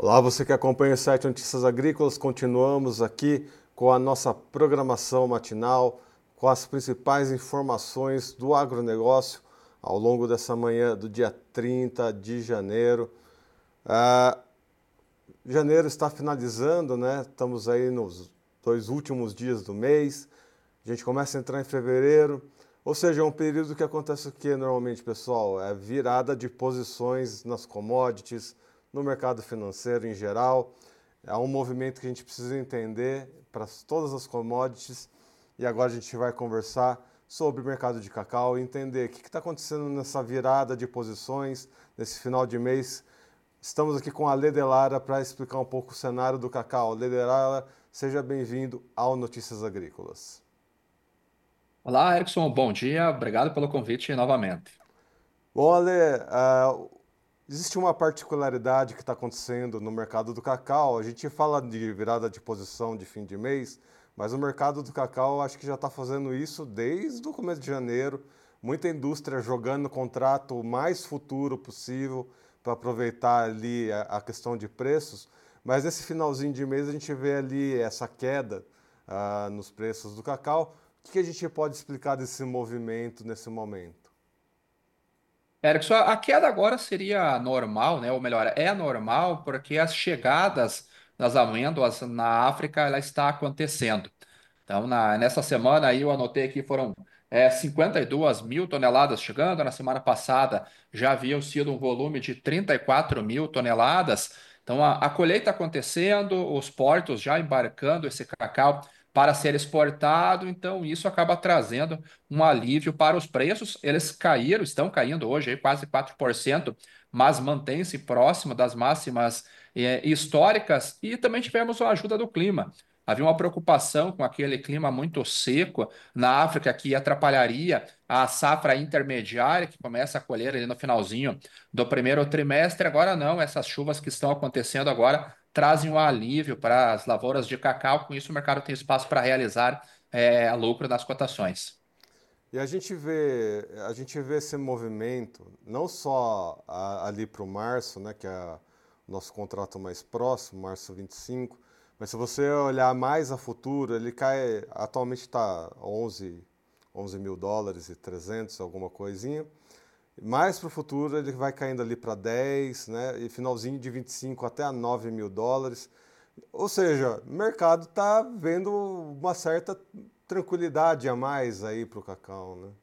Olá, você que acompanha o site Notícias Agrícolas, continuamos aqui com a nossa programação matinal, com as principais informações do agronegócio ao longo dessa manhã do dia 30 de janeiro. Ah, Janeiro está finalizando, né? Estamos aí nos 2 últimos dias do mês. A gente começa a entrar em fevereiro. Ou seja, é um período que acontece o que normalmente, pessoal? É virada de posições nas commodities, no mercado financeiro em geral. É um movimento que a gente precisa entender para todas as commodities. E agora a gente vai conversar sobre o mercado de cacau e entender o que está acontecendo nessa virada de posições, nesse final de mês. Estamos aqui com a Lê Delara para explicar um pouco o cenário do cacau. Lê Delara, seja bem-vindo ao Notícias Agrícolas. Olá, Erickson, bom dia. Obrigado pelo convite novamente. Bom, Ale, existe uma particularidade que está acontecendo no mercado do cacau. A gente fala de virada de posição de fim de mês, mas o mercado do cacau acho que já está fazendo isso desde o começo de janeiro. Muita indústria jogando o contrato o mais futuro possível para aproveitar ali a questão de preços. Mas nesse finalzinho de mês a gente vê ali essa queda nos preços do cacau. O que a gente pode explicar desse movimento nesse momento? Erickson, a queda agora seria normal, né? Ou melhor, é normal porque as chegadas das amêndoas na África ela está acontecendo. Então, nessa semana aí eu anotei que foram 52 mil toneladas chegando. Na semana passada já havia sido um volume de 34 mil toneladas. Então, a colheita acontecendo, os portos já embarcando esse cacau para ser exportado. Então, isso acaba trazendo um alívio para os preços. Eles caíram, estão caindo hoje aí quase 4%, mas mantém-se próximo das máximas históricas. E também tivemos a ajuda do clima. Havia uma preocupação com aquele clima muito seco na África que atrapalharia a safra intermediária, que começa a colher ali no finalzinho do primeiro trimestre. Agora não, essas chuvas que estão acontecendo agora trazem um alívio para as lavouras de cacau. Com isso, o mercado tem espaço para realizar lucro nas cotações. E a gente vê esse movimento não só ali para o março, né, que é o nosso contrato mais próximo, março 25, mas se você olhar mais a futuro, ele cai, atualmente está 11 mil dólares e 300, alguma coisinha. Mais para o futuro ele vai caindo ali para 10, né, e finalzinho de 25 até a 9 mil dólares. Ou seja, o mercado está vendo uma certa tranquilidade a mais aí para o cacau, né?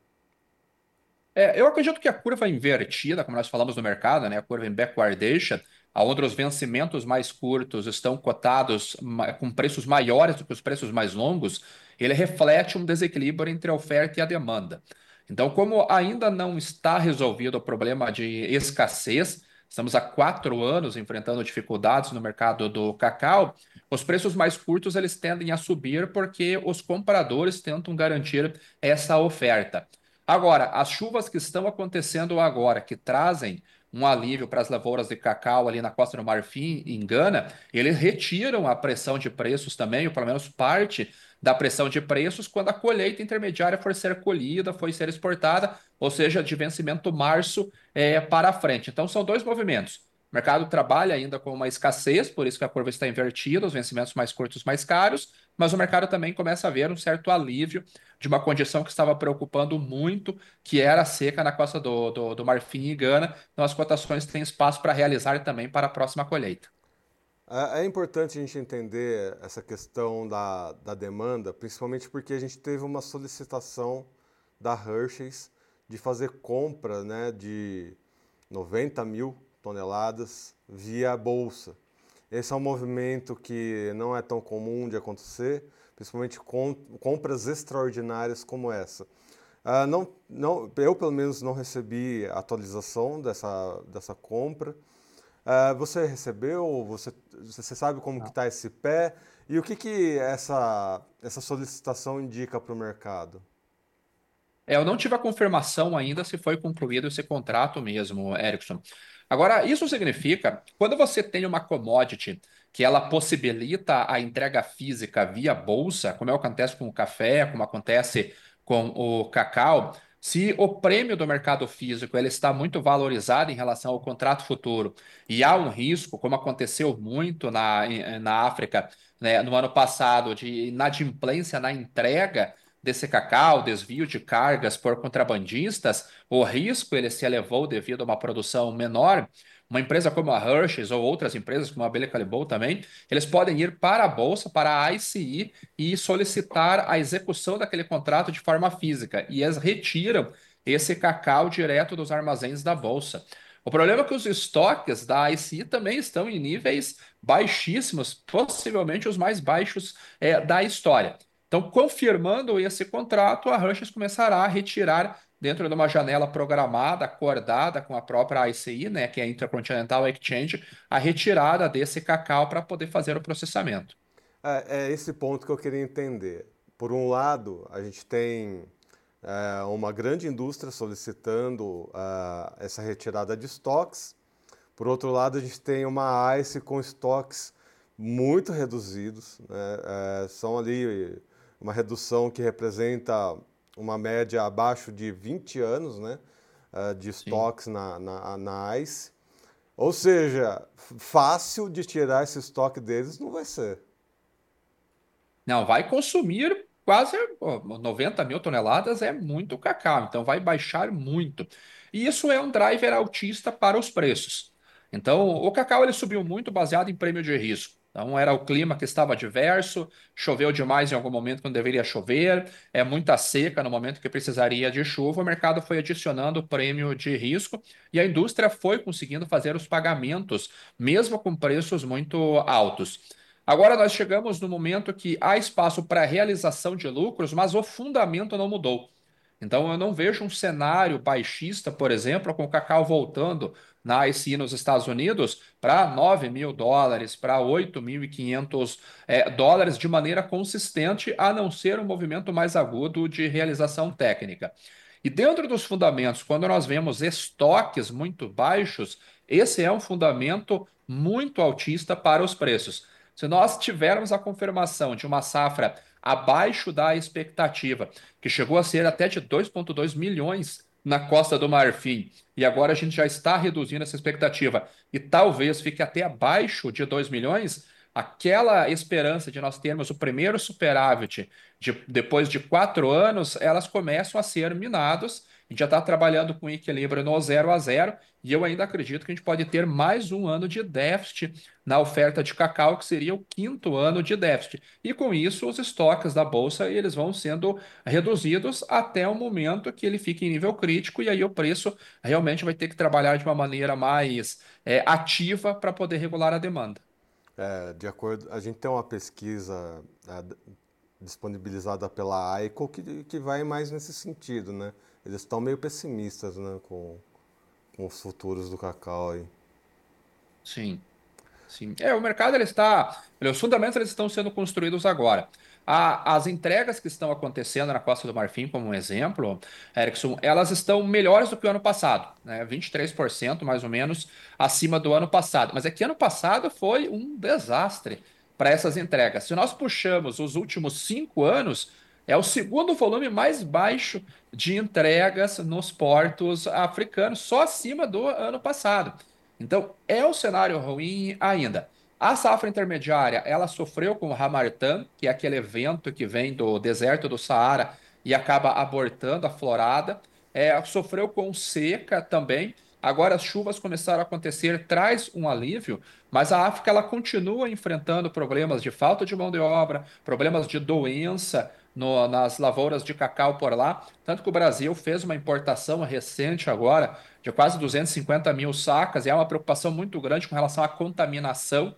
Eu acredito que a curva invertida, como nós falamos no mercado, né, a curva em backwardation, onde os vencimentos mais curtos estão cotados com preços maiores do que os preços mais longos, ele reflete um desequilíbrio entre a oferta e a demanda. Então, como ainda não está resolvido o problema de escassez, estamos há 4 anos enfrentando dificuldades no mercado do cacau, os preços mais curtos eles tendem a subir porque os compradores tentam garantir essa oferta. Agora, as chuvas que estão acontecendo agora, que trazem um alívio para as lavouras de cacau ali na Costa do Marfim, em Gana, eles retiram a pressão de preços também, ou pelo menos parte da pressão de preços, quando a colheita intermediária for ser colhida, for ser exportada, ou seja, de vencimento março para frente. Então, são dois movimentos. O mercado trabalha ainda com uma escassez, por isso que a curva está invertida, os vencimentos mais curtos mais caros, mas o mercado também começa a ver um certo alívio de uma condição que estava preocupando muito, que era a seca na costa do Marfim e Gana. Então, as cotações têm espaço para realizar também para a próxima colheita. É importante a gente entender essa questão da demanda, principalmente porque a gente teve uma solicitação da Hershey's de fazer compra, né, de 90 mil toneladas via bolsa. Esse é um movimento que não é tão comum de acontecer, principalmente com compras extraordinárias como essa. Eu, pelo menos, não recebi atualização dessa compra. Você recebeu? Você sabe como que está esse pé? E o que essa solicitação indica para o mercado? Eu não tive a confirmação ainda se foi concluído esse contrato mesmo, Erickson. Agora, isso significa, quando você tem uma commodity que ela possibilita a entrega física via bolsa, como acontece com o café, como acontece com o cacau, Se o prêmio do mercado físico ele está muito valorizado em relação ao contrato futuro e há um risco, como aconteceu muito na África, né, no ano passado, de inadimplência na entrega desse cacau, desvio de cargas por contrabandistas, o risco ele se elevou devido a uma produção menor. Uma empresa como a Hershey's ou outras empresas como a Bailey Callebaut também, eles podem ir para a bolsa, para a ICI e solicitar a execução daquele contrato de forma física. E eles retiram esse cacau direto dos armazéns da bolsa. O problema é que os estoques da ICI também estão em níveis baixíssimos, possivelmente os mais baixos da história. Então, confirmando esse contrato, a Hershey's começará a retirar dentro de uma janela programada, acordada com a própria ICI, né, que é a Intercontinental Exchange, a retirada desse cacau para poder fazer o processamento. É esse ponto que eu queria entender. Por um lado, a gente tem uma grande indústria solicitando essa retirada de estoques. Por outro lado, a gente tem uma ICE com estoques muito reduzidos, né? São ali uma redução que representa uma média abaixo de 20 anos, né? De Sim. estoques na ICE. Ou seja, fácil de tirar esse estoque deles não vai ser. Não, vai consumir quase 90 mil toneladas, é muito cacau, então vai baixar muito. E isso é um driver altista para os preços. Então, o cacau ele subiu muito baseado em prêmio de risco. Então, era o clima que estava adverso, choveu demais em algum momento quando deveria chover, é muita seca no momento que precisaria de chuva, o mercado foi adicionando prêmio de risco e a indústria foi conseguindo fazer os pagamentos, mesmo com preços muito altos. Agora nós chegamos no momento que há espaço para realização de lucros, mas o fundamento não mudou. Então eu não vejo um cenário baixista, por exemplo, com o cacau voltando na ICI nos Estados Unidos para 9 mil dólares, para 8.500 dólares de maneira consistente, a não ser um movimento mais agudo de realização técnica. E dentro dos fundamentos, quando nós vemos estoques muito baixos, esse é um fundamento muito altista para os preços. Se nós tivermos a confirmação de uma safra abaixo da expectativa, que chegou a ser até de 2,2 milhões na Costa do Marfim, e agora a gente já está reduzindo essa expectativa e talvez fique até abaixo de 2 milhões, aquela esperança de nós termos o primeiro superávit depois de 4 anos, elas começam a ser minadas. A gente já está trabalhando com equilíbrio no 0 a 0 e eu ainda acredito que a gente pode ter mais um ano de déficit na oferta de cacau, que seria o quinto ano de déficit. E com isso, os estoques da bolsa eles vão sendo reduzidos até o momento que ele fique em nível crítico, e aí o preço realmente vai ter que trabalhar de uma maneira mais ativa para poder regular a demanda. De acordo, a gente tem uma pesquisa disponibilizada pela AICO que vai mais nesse sentido, né? Eles estão meio pessimistas, né, com os futuros do cacau aí. Sim. Sim, o mercado ele está, os fundamentos eles estão sendo construídos agora. As entregas que estão acontecendo na Costa do Marfim, como um exemplo, Erickson, elas estão melhores do que o ano passado, né? 23% mais ou menos acima do ano passado. Mas é que ano passado foi um desastre para essas entregas. Se nós puxamos os últimos 5 anos, é o segundo volume mais baixo de entregas nos portos africanos, só acima do ano passado. Então, é um cenário ruim ainda. A safra intermediária, ela sofreu com o Hamartan, que é aquele evento que vem do deserto do Saara e acaba abortando a florada. Sofreu com seca também. Agora as chuvas começaram a acontecer, traz um alívio, mas a África ela continua enfrentando problemas de falta de mão de obra, problemas de doença nas lavouras de cacau por lá. Tanto que o Brasil fez uma importação recente agora de quase 250 mil sacas, e há uma preocupação muito grande com relação à contaminação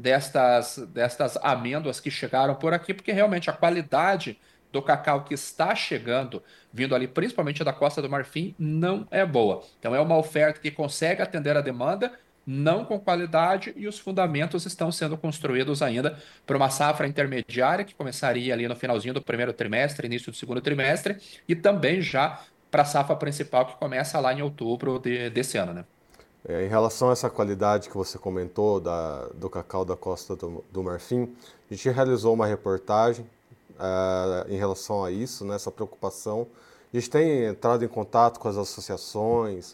destas amêndoas que chegaram por aqui, porque realmente a qualidade do cacau que está chegando, vindo ali principalmente da Costa do Marfim, não é boa. Então é uma oferta que consegue atender a demanda, não com qualidade, e os fundamentos estão sendo construídos ainda para uma safra intermediária que começaria ali no finalzinho do primeiro trimestre, início do segundo trimestre, e também já para a safra principal que começa lá em outubro desse ano, né? Em relação a essa qualidade que você comentou do cacau da Costa do Marfim, a gente realizou uma reportagem em relação a isso, né, essa preocupação, A gente tem entrado em contato com as associações,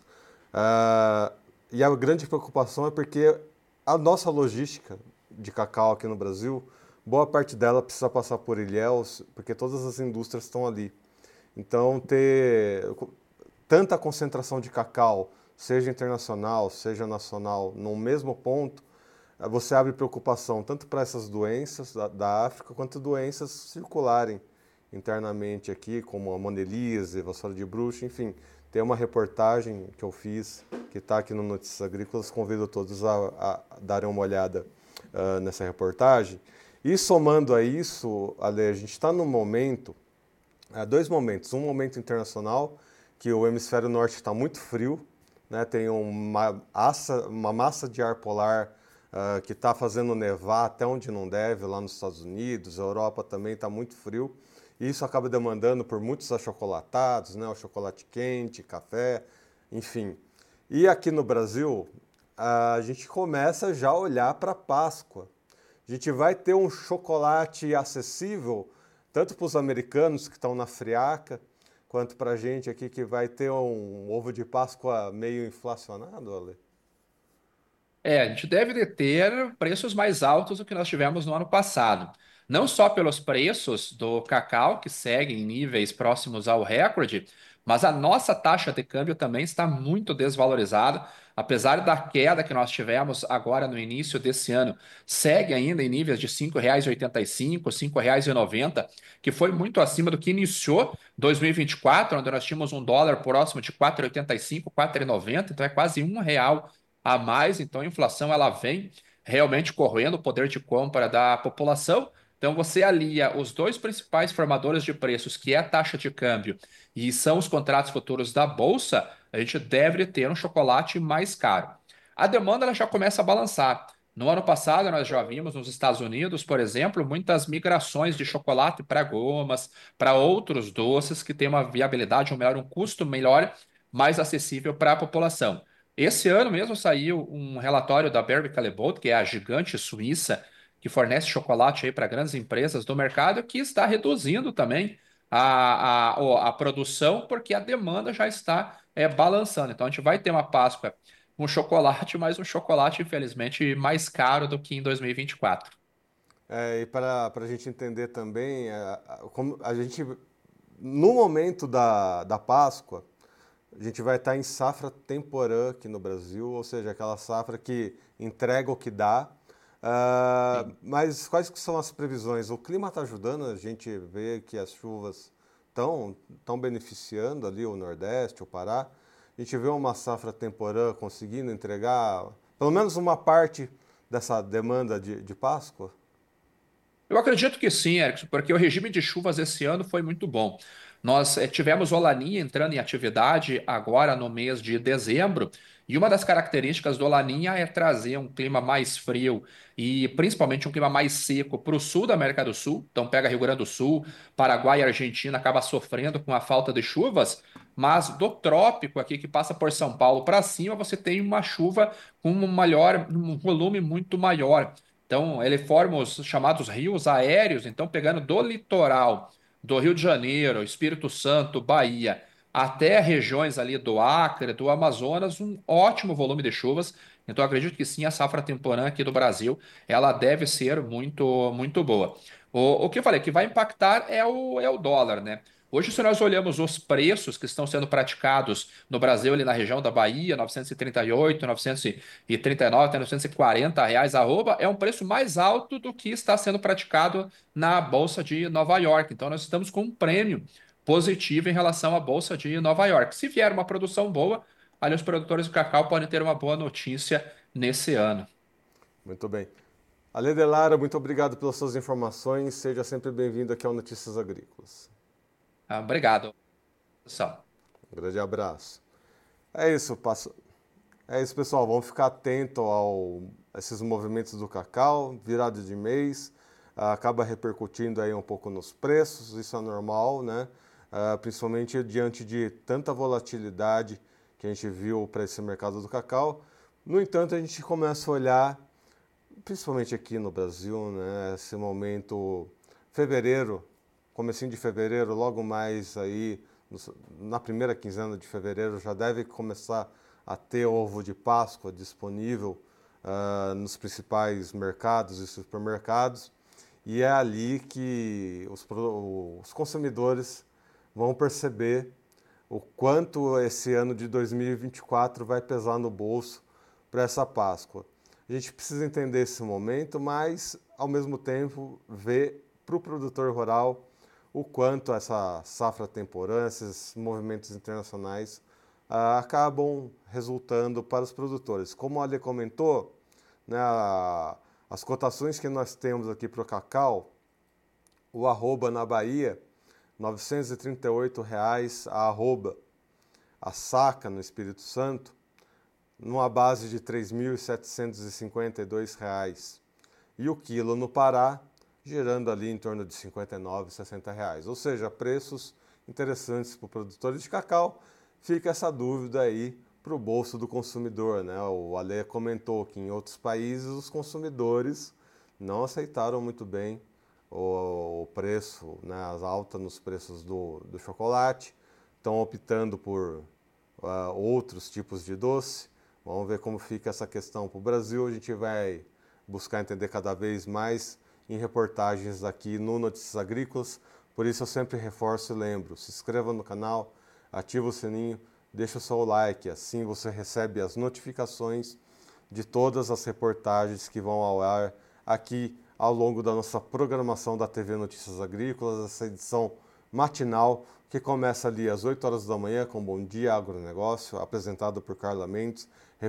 e a grande preocupação é porque a nossa logística de cacau aqui no Brasil, boa parte dela precisa passar por Ilhéus, porque todas as indústrias estão ali. Então, ter tanta concentração de cacau, seja internacional, seja nacional, no mesmo ponto, você abre preocupação tanto para essas doenças da África, quanto doenças circularem internamente aqui, como a monelise, vassoura de bruxo, enfim. Tem uma reportagem que eu fiz, que está aqui no Notícias Agrícolas, convido todos a darem uma olhada nessa reportagem. E somando a isso, Ale, a gente está num momento, dois momentos. Um momento internacional, que o hemisfério norte está muito frio, né? Tem uma massa de ar polar que está fazendo nevar até onde não deve, lá nos Estados Unidos, a Europa também está muito frio. E isso acaba demandando por muitos achocolatados, né? O chocolate quente, café, enfim. E aqui no Brasil, a gente começa já a olhar para a Páscoa. A gente vai ter um chocolate acessível, tanto para os americanos que estão na friaca, quanto para a gente aqui que vai ter um ovo de Páscoa meio inflacionado, Ale? A gente deve de ter preços mais altos do que nós tivemos no ano passado. Não só pelos preços do cacau, que seguem em níveis próximos ao recorde, mas a nossa taxa de câmbio também está muito desvalorizada. Apesar da queda que nós tivemos agora no início desse ano, segue ainda em níveis de R$ 5,85, R$ 5,90, que foi muito acima do que iniciou 2024, onde nós tínhamos um dólar próximo de 4,85, 4,90, então é quase R$ 1 a mais, então a inflação ela vem realmente corroendo o poder de compra da população. Então você alia os dois principais formadores de preços, que é a taxa de câmbio e são os contratos futuros da bolsa, a gente deve ter um chocolate mais caro. A demanda ela já começa a balançar. No ano passado, nós já vimos nos Estados Unidos, por exemplo, muitas migrações de chocolate para gomas, para outros doces que têm uma viabilidade, ou melhor, um custo melhor, mais acessível para a população. Esse ano mesmo saiu um relatório da Barry Callebaut, que é a gigante suíça que fornece chocolate aí para grandes empresas do mercado, que está reduzindo também a produção, porque a demanda já está balançando. Então a gente vai ter uma Páscoa com chocolate, mas um chocolate, infelizmente, mais caro do que em 2024. E para a gente entender também, como a gente, no momento da Páscoa, a gente vai estar em safra temporã aqui no Brasil, ou seja, aquela safra que entrega o que dá. Sim. Mas quais que são as previsões? O clima está ajudando, a gente vê que as chuvas estão beneficiando ali o Nordeste, o Pará. A gente vê uma safra temporã conseguindo entregar pelo menos uma parte dessa demanda de Páscoa? Eu acredito que sim, Erickson, porque o regime de chuvas esse ano foi muito bom. Nós tivemos o Laninha entrando em atividade agora no mês de dezembro, e uma das características do Laninha é trazer um clima mais frio e principalmente um clima mais seco para o sul da América do Sul. Então pega Rio Grande do Sul, Paraguai e Argentina acaba sofrendo com a falta de chuvas, mas do trópico aqui que passa por São Paulo para cima, você tem uma chuva com um volume muito maior. Então, ele forma os chamados rios aéreos. Então, pegando do litoral do Rio de Janeiro, Espírito Santo, Bahia, até regiões ali do Acre, do Amazonas, um ótimo volume de chuvas. Então, acredito que sim, a safra temporã aqui do Brasil, ela deve ser muito, muito boa. O que eu falei que vai impactar é o dólar, né? Hoje, se nós olhamos os preços que estão sendo praticados no Brasil, ali na região da Bahia, 938, 939, até R$ 940 arroba, é um preço mais alto do que está sendo praticado na Bolsa de Nova York. Então, nós estamos com um prêmio positivo em relação à Bolsa de Nova York. Se vier uma produção boa, ali os produtores do cacau podem ter uma boa notícia nesse ano. Muito bem. Ale Delara, muito obrigado pelas suas informações. Seja sempre bem-vindo aqui ao Notícias Agrícolas. Obrigado. Sal. Um grande abraço. É isso, é isso, pessoal. Vamos ficar atento a esses movimentos do cacau, virada de mês, acaba repercutindo aí um pouco nos preços, isso é normal, né? Principalmente diante de tanta volatilidade que a gente viu para esse mercado do cacau. No entanto, a gente começa a olhar, principalmente aqui no Brasil, né? Esse momento, fevereiro, comecinho de fevereiro, logo mais aí na primeira quinzena de fevereiro já deve começar a ter ovo de Páscoa disponível nos principais mercados e supermercados, e é ali que os consumidores vão perceber o quanto esse ano de 2024 vai pesar no bolso para essa Páscoa. A gente precisa entender esse momento, mas ao mesmo tempo ver para o produtor rural o quanto essa safra temporã, esses movimentos internacionais acabam resultando para os produtores. Como a Ale comentou, né, as cotações que nós temos aqui para o cacau, o arroba na Bahia, R$ 938,00 a arroba, a saca no Espírito Santo, numa base de R$ 3.752,00. E o quilo no Pará, girando ali em torno de R$ 59,00, R$ 60,00. Ou seja, preços interessantes para o produtor de cacau. Fica essa dúvida aí para o bolso do consumidor, né? O Ale comentou que em outros países os consumidores não aceitaram muito bem o preço, né, as altas nos preços do chocolate, estão optando por outros tipos de doce. Vamos ver como fica essa questão para o Brasil. A gente vai buscar entender cada vez mais em reportagens aqui no Notícias Agrícolas. Por isso eu sempre reforço e lembro, se inscreva no canal, ativa o sininho, deixa o seu like, assim você recebe as notificações de todas as reportagens que vão ao ar aqui ao longo da nossa programação da TV Notícias Agrícolas, essa edição matinal que começa ali às 8 horas da manhã com Bom Dia Agronegócio, apresentado por Carla Mendes,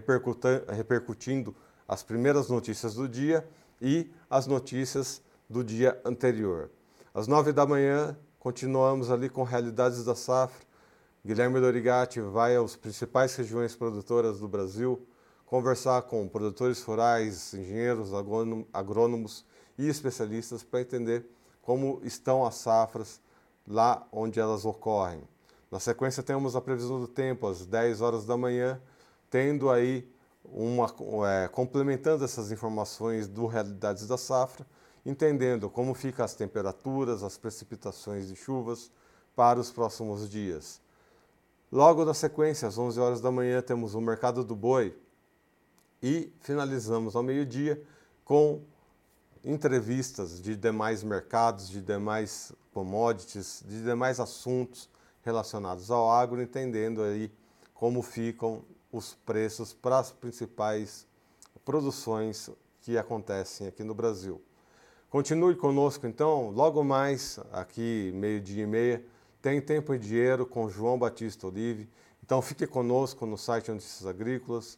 repercutindo as primeiras notícias do dia e as notícias do dia anterior. Às 9 da manhã, continuamos ali com Realidades da Safra. Guilherme Dorigatti vai às principais regiões produtoras do Brasil conversar com produtores rurais, engenheiros, agrônomos e especialistas para entender como estão as safras lá onde elas ocorrem. Na sequência temos a previsão do tempo às 10 horas da manhã, tendo aí complementando essas informações do Realidades da Safra, entendendo como ficam as temperaturas, as precipitações de chuvas para os próximos dias. Logo na sequência, às 11 horas da manhã, temos o Mercado do Boi e finalizamos ao meio-dia com entrevistas de demais mercados, de demais commodities, de demais assuntos relacionados ao agro, entendendo aí como ficam os preços para as principais produções que acontecem aqui no Brasil. Continue conosco então, logo mais, aqui 12:30, tem Tempo e Dinheiro com João Batista Olive. Então fique conosco no site Notícias Agrícolas.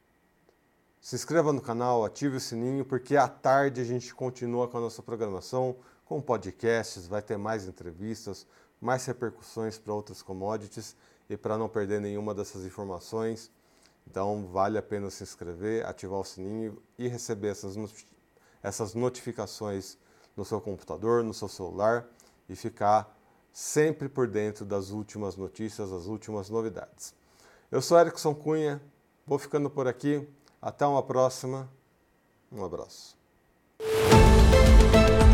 Se inscreva no canal, ative o sininho, porque à tarde a gente continua com a nossa programação, com podcasts, vai ter mais entrevistas, mais repercussões para outras commodities e para não perder nenhuma dessas informações. Então vale a pena se inscrever, ativar o sininho e receber essas notificações no seu computador, no seu celular e ficar sempre por dentro das últimas notícias, das últimas novidades. Eu sou Erickson Cunha, vou ficando por aqui. Até uma próxima. Um abraço.